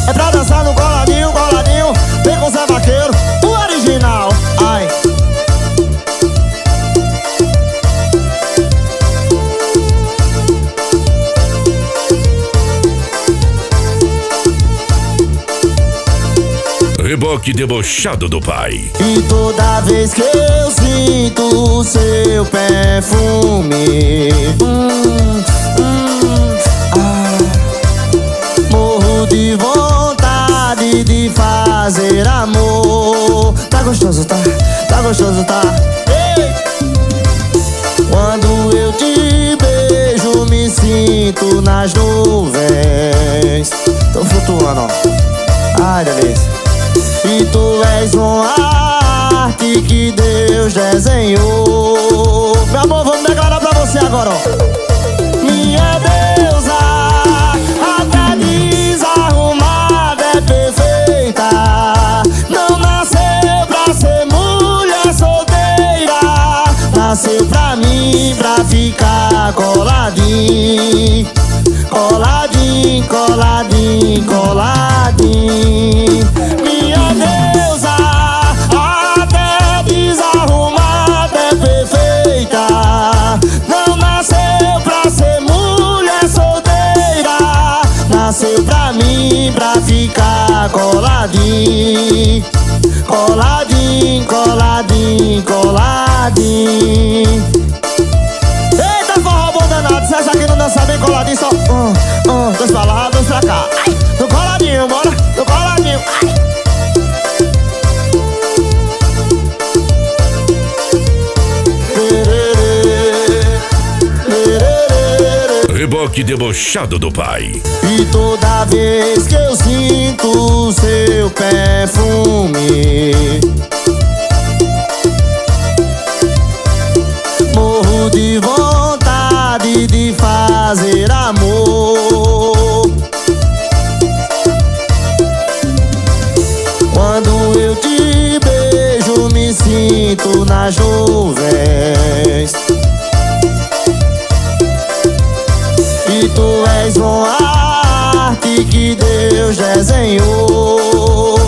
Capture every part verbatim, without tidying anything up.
É pra dançar no coladinho, coladinho. Vem com Zé Vaqueiro, o original. Ai. Reboque debochado do pai. E toda vez que eu sinto o seu perfume, hum, hum, ah, morro de vontade de fazer amor. Tá gostoso, tá? Tá gostoso, tá? Ei! Quando eu te beijo, me sinto nas nuvens. Tô flutuando, ó. Ai, delícia. E tu és uma arte que Deus desenhou. Meu amor, vamos declarar pra você agora, ó. Minha deusa, até desarrumada é perfeita. Não nasceu pra ser mulher solteira. Nasceu pra mim, pra ficar coladinho. Coladinho, coladinho, coladinho. Minha deusa, até desarrumada é perfeita. Não nasceu pra ser mulher solteira. Nasceu pra mim, pra ficar coladinho. Coladinho, coladinho, coladinho. Eita, forró bom danado. Se essa aqui não dança bem coladinho, só um, um, dois pra lá, dois pra cá. Ai, no coladinho, bora, no coladinho. Ai. Reboque debochado do pai. E toda vez que eu sinto o seu perfume, morro de vontade de fazer amor. Quando eu te beijo, me sinto nas nuvens. E tu és uma arte que Deus desenhou.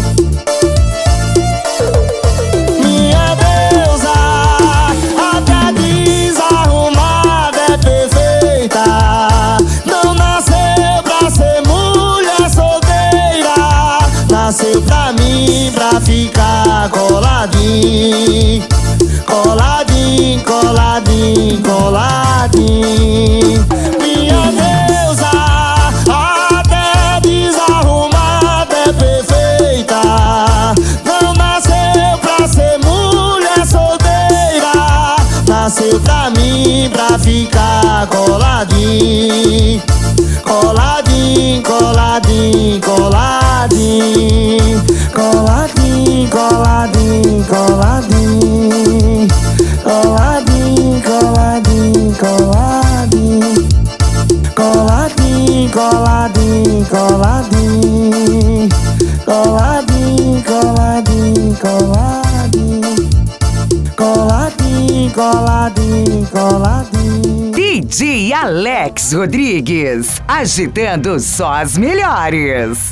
Minha deusa, até desarrumada é perfeita. Não nasceu pra ser mulher solteira. Nasceu pra mim, pra ficar coladinho. Coladinho, coladinho, coladinho. Minha deusa, até desarrumada é perfeita. Não nasceu pra ser mulher solteira. Nasceu pra mim, pra ficar coladinho. Coladinho, coladinho, coladinho. Coladinho, coladinho, coladinho. Coladinho, coladinho, coladinho. Coladinho, coladinho, coladinho. Coladinho, coladinho, coladinho. Coladinho, coladinho, coladinho. D J Alex Rodrigues, agitando só as melhores.